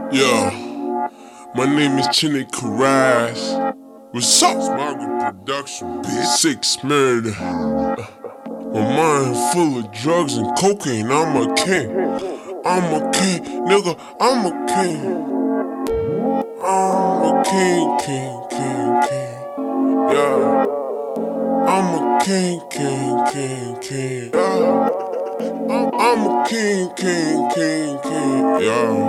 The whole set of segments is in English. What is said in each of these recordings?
Yeah, my name is Chinny Karaz. What's up? Margaret Production, bitch. 6 murder. My mind full of drugs and cocaine. I'm a king. I'm a king, nigga. I'm a king. I'm a king, king. Yeah. I'm a king. Yeah. I'm a king. Yeah.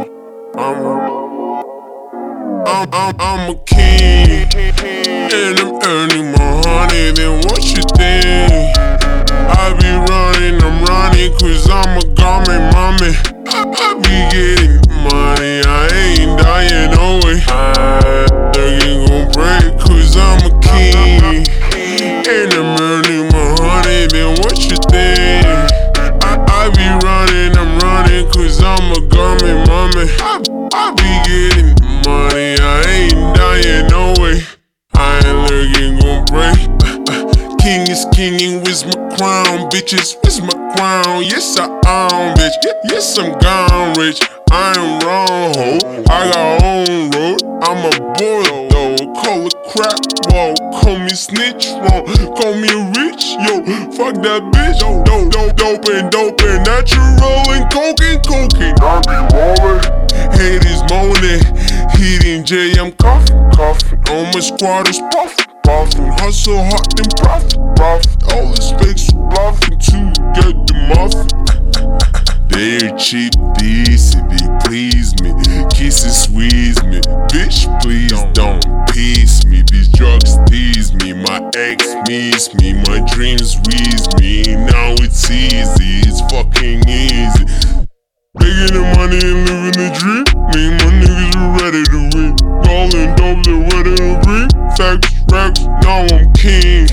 I'm a king, and I'm earning my honey. Then what you think? I be running, I'm running, cause I'm a garment mommy. I be getting money, I ain't dying, no way. I ain't gon' break, cause I'm a king, and I'm earning my honey. Then what you think? I be running, I'm running, cause I'm a garment mommy. I be getting money, I ain't dying, no way. I ain't looking gon' break. King is kinging, where's my crown, bitches? Where's my crown? Yes, I am, bitch. Yes, I'm gone rich. I am wrong, ho. I got own road. I'm a boy, though. Call it crap, whoa. Call me snitch, whoa. Call me rich, yo. Fuck that bitch. Dope and natural and cocaine. I be rolling. Haters moaning. Hitting J, I'm coughing. All my squatters puffin'. Hustle hard and profit. All this fakes bluffing to get the muffin. They're cheap, decent, they please me. Kiss and squeeze me. Bitch, please don't piece me. These drugs tease me. My ex miss me. My dreams wheeze me. Now it's easy, it's fucking easy. Making the money and living the dream. Me and my niggas are ready to win. Ballin' dope, they're ready to bring. Facts, now I'm king.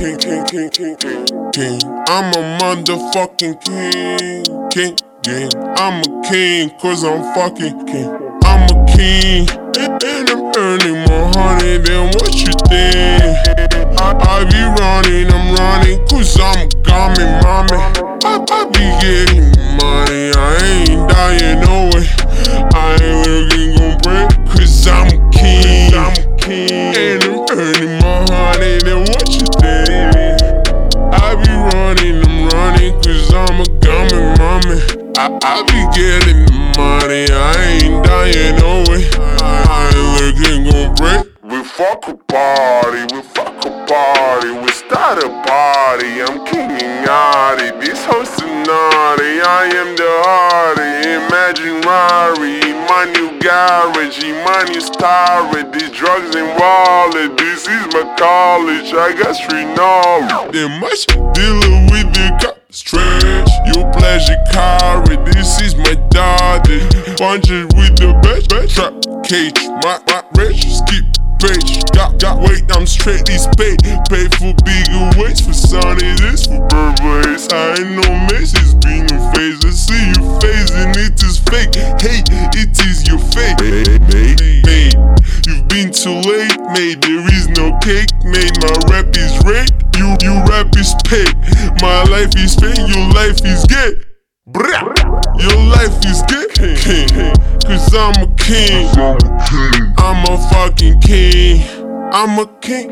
I'm a motherfucking king. I'm a king, cause I'm fucking king. I'm a king, and I'm earning my honey. Then what you think? I be running, I'm running, cause I'm a garment mommy. I be getting money, I ain't dying, no way. I ain't looking gon' break, cause I'm a king. And I'm earning my honey. Then what you think? I be running, I'm running, cause I'm a garment mommy. I be getting money, I ain't dying, no way. I ain't looking gon' break. We fuck a party, we start a party. I'm king and Yachty, this host is naughty. I am the hardy, imagine Rari. My new garage, my new starret. These drugs and wallet, this is my college. I got street knowledge. There much dealing with the cops, trash. Your pleasure carry, this is my daughter. Punches with the best, trap cage, my rich, skip page. Got weight, I'm straight, these paid for bigger weights. For Sunny, this for birthdays. I ain't no mess, it's been a phase. I see your face and it is fake. Hey, it is your fate. Mate, you've been too late, mate. There is no cake, mate. My rap is rape, you rap is paid. My life is fake, your life is gay. Your life is gay, cause I'm a king. I'm a fucking king. I'm a king.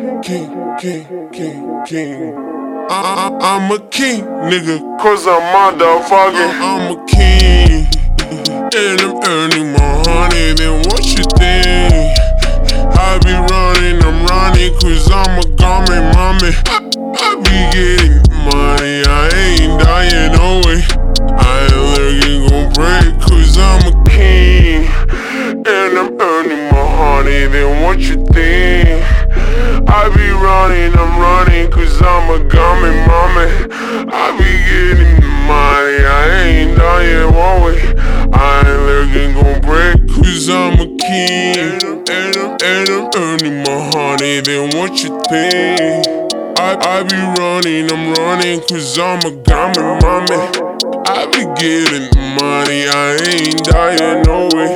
I'm a king, nigga, cause I'm motherfucking. I'm a king, and I'm earning my honey. Then what you think? I be running, I'm running, cause I'm a garment mommy. I be getting money, I ain't dying, no way. I ain't looking gon' break, cause I'm a king, and I'm earning my honey. Then what you think? I be running, I'm running, cause I'm a garment mommy. I be getting money, I ain't dying, one way. I ain't looking gon' break, cause I'm a king, and I'm earning my honey. Then what you think? I be running, I'm running, cause I'm a garment mommy. I be getting money, I ain't dying, no way.